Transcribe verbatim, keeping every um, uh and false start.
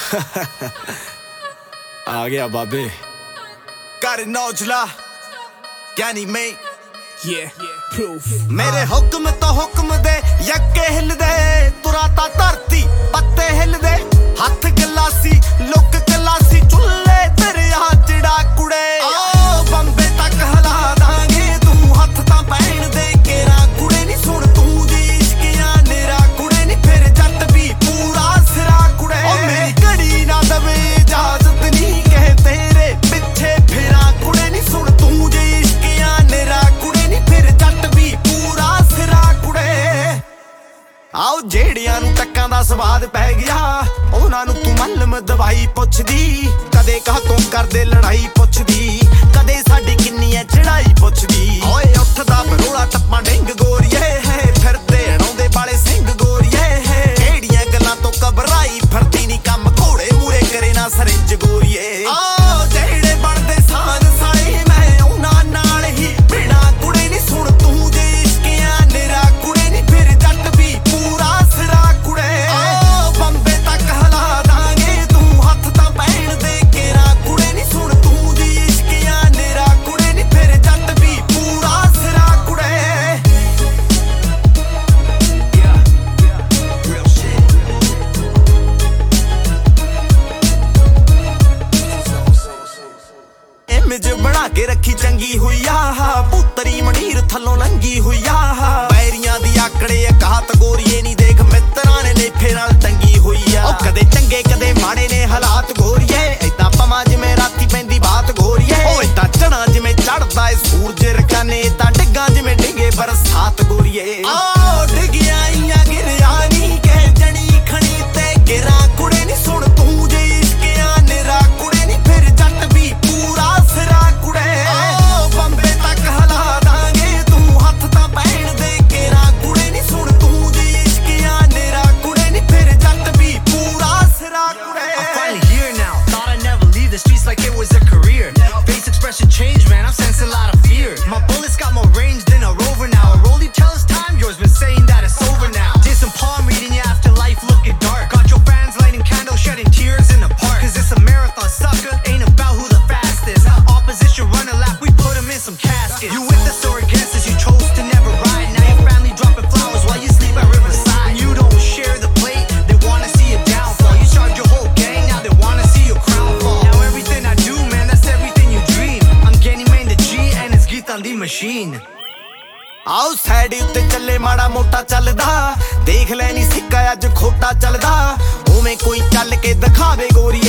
आ गया बाबे कर नौजला ज्ञानी में Yeah, proof. मेरे हुक्म तो हुक्म दे यक्के हिल दे तुराता धरती पत्ते हिल दे हथ गलासी लुक गलासी चुल्ले तेरे हाथ चिड़ा कुड़े ओ बंबे तक हला दांगे तू हथ तां पैण दे केरा कुड़े नी सुन तू जी इश्कियां नेरा कुड़े नी फिर जट भी पूरा सिरा कुड़े ओ मेरी घड़ी ना दवे इजाजत नी कहे तेरे पिछे फिरा कुड़े नी सुन तू जी इश्कियां नेरा आओ जेड़ियां नू टक्कां दा स्वाद पै गया उन्हां नू तू मलम दवाई पुछदी कदे काहतों करदे लड़ाई पुछदी कदे साडी किन्नी ऐ चढ़ाई पुछदी ओए उठदा बरोला टप्पा डिंग गोरीए फिरदे अड़ाउंदे बाले सिंह गोरीए केड़ियां गल्लां तो घबराई फिरदी नी कम घोड़े मूरे करे ना सरिंज गोरीए आओ जेड़े बनदे सान साले मैं उन्हां नाल ही बिना कुड़े नी सुन तू जे इश्कियां नेरा कुड़े नी फिर जट भी पूरा सिरा कुड़े ओ बंबे तक हला दांगे तू हथ तां पैण दे केरा कुड़े नी सुन तू जी इश्कियां नेरा कुड़े नी फिर जट भी पूरा सिरा कुड़े yeah, yeah, real shit image बना के रखी चंगी हुई आ पुतरी मनीर थल्लों लंगी हुई आ पैरियां दी आकड़े काहत गोरीए नी देख मित्रां ने लेफे नाल टंगी हुई आ ओ कदे चंगे कदे माड़े ने हालात गोरीए ऐदां पवां जिवें राती पैंदी बात गोरीए ओ ऐदां चढ़ां जिवें चढ़दा ए सूरज रकाने ऐदां डिग्गां जिवें डिगे बरसात गोरीए ओ डिगियां आईयां गिरिया नी कह जणी खणी ते गिरा कुड़े नी सुन तू जे इश्कियां नेरा कुड़े नी फिर जट भी पूरा सिरा कुड़े ओ बंबे तक हला दांगे तू हथ तां पैण दे केरा कुड़े नी सुन तू जी इश्कियां नेरा कुड़े नी फिर जट भी पूरा सिरा कुड़े I'm finally here now. Thought I'd never leave the streets like it was a career. Face expression changed, man. I'm sensing a lot of fear. My bullets got more range than a rover now. A rollie tell us time, yours been saying that it's over now. Did some palm reading, you after life looking dark. Got your fans lighting candles, shedding tears in the park. Cause it's a marathon, sucker. Ain't about who the fastest. Opposition run a lap, we put them in some caskets. You with us or against us, you chose to never ride. Now your family dropping flowers while you sleep at Riverside. When you don't share the plate, they wanna see you downfall. You charge your whole gang, now they wanna see your crown fall. Now everything I do, man, that's everything you dream. I'm getting main the G and it's Geet on the machine. आओ side उत्ते चले माड़ा मोटा चलदा देख ले नी सिक्का अज खोटा चलदा उवें कोई चल के दिखावे गोरी